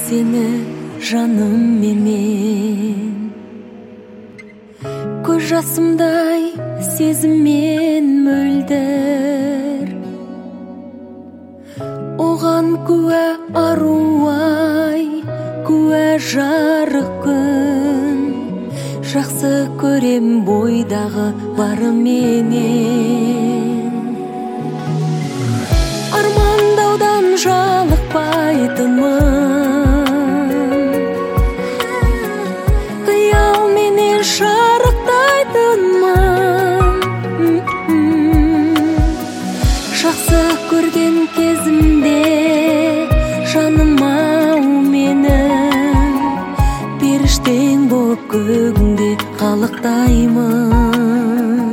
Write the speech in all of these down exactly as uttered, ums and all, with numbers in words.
сені жаным менен. Көз жасымдай сезіммен мөлдір, оған куә аруай, куә жарық күн. Жақсы көрем бойдағы бары менен. Армандаудан жалықпайтынмын, қиял менен шарықтайтынмын. Жақсы көрген кезімде жаным-ау менің, періштең боп көгіңде қалықтаймын.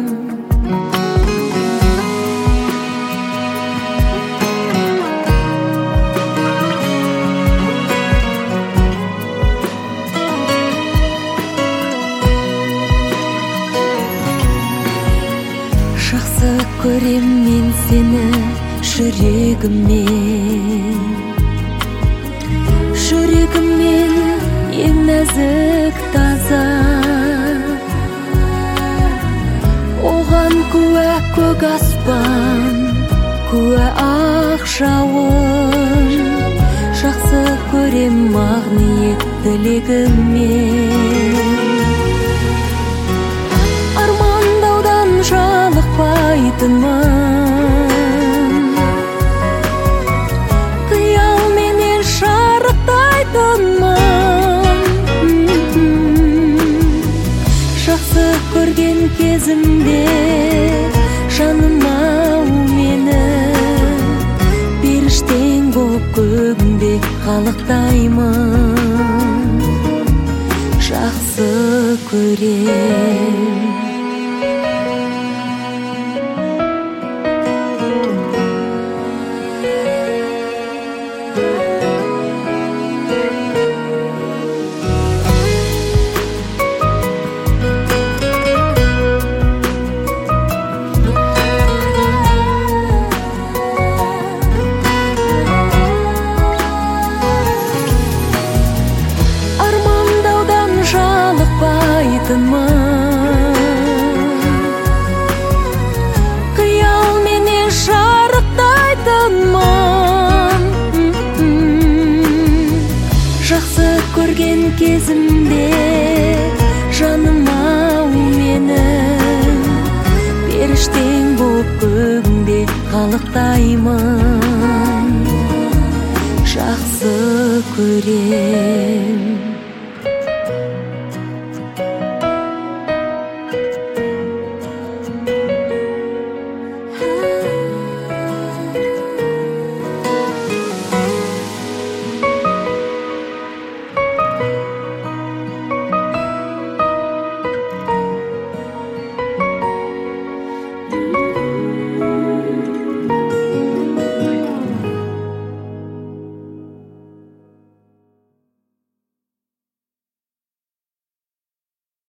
Жақсы көрем мен сені жүрегіммен, жүрегіммен ең нәзік таза. Оған куә көк аспан, куә ақ жауын. Жақсы көрем ақ ниет тілегіммен. Армандаудан жалықпайтынмын, қиял менен шарықтайтынмын. Жақсы көрген кезімде жаным-ау менің, періштең боп көгіңде қалықтаймын. Жақсы көрем. Қиял менен шарықтайтынмын. Жақсы көрген кезімде жаным-ау менің, періштең боп көгіңде қалықтаймын. Жақсы көрем.